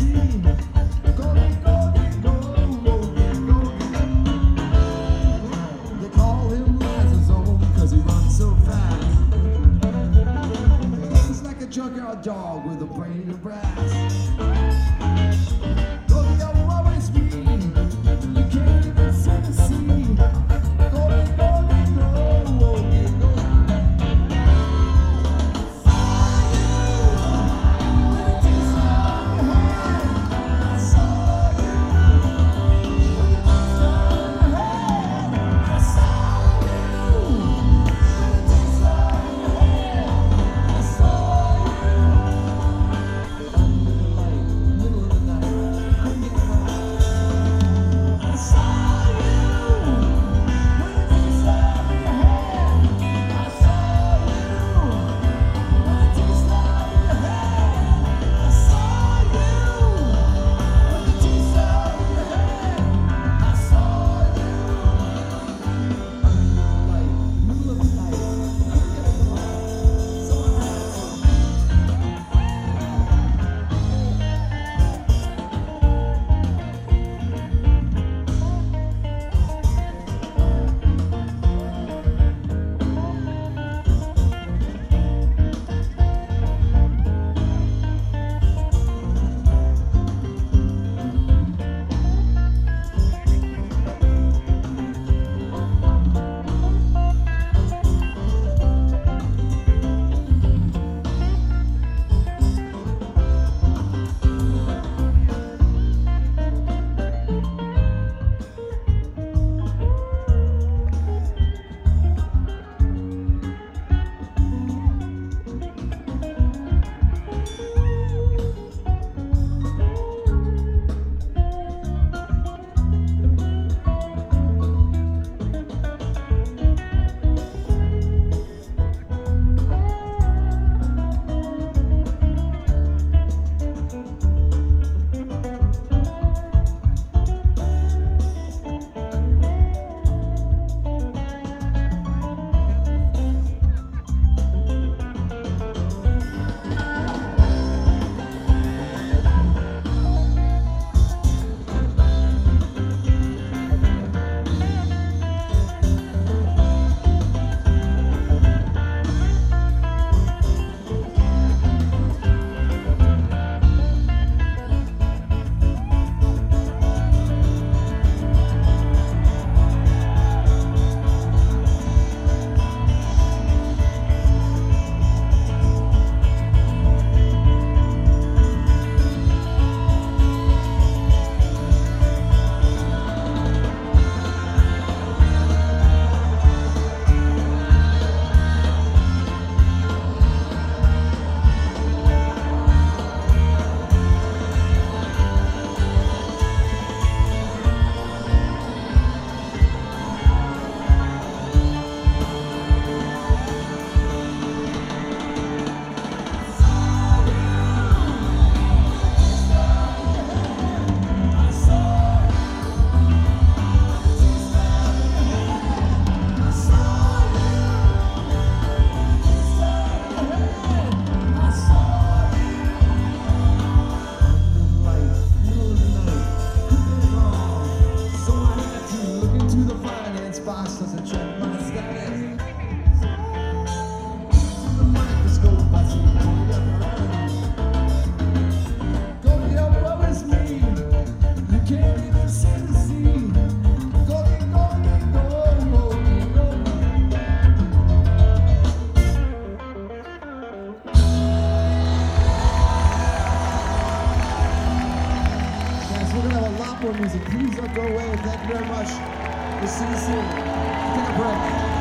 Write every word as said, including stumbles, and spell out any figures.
Junkyard dog with a brain of brass. Though the yellow always mean, you can't even see the sea. Go, go, go, go, go, go. I saw you with a taste of your hand. I saw you with a taste of your hand. I saw you. Under the light, middle of the night, couldn't get by. I saw you with a taste of your hand. I saw you with a taste of your hand. I saw you with a taste of your hand. I saw you under the light, middle of the night, couldn't get by. So I had to. Music. Please don't go away. Thank you very much. We'll see you soon. Take a break.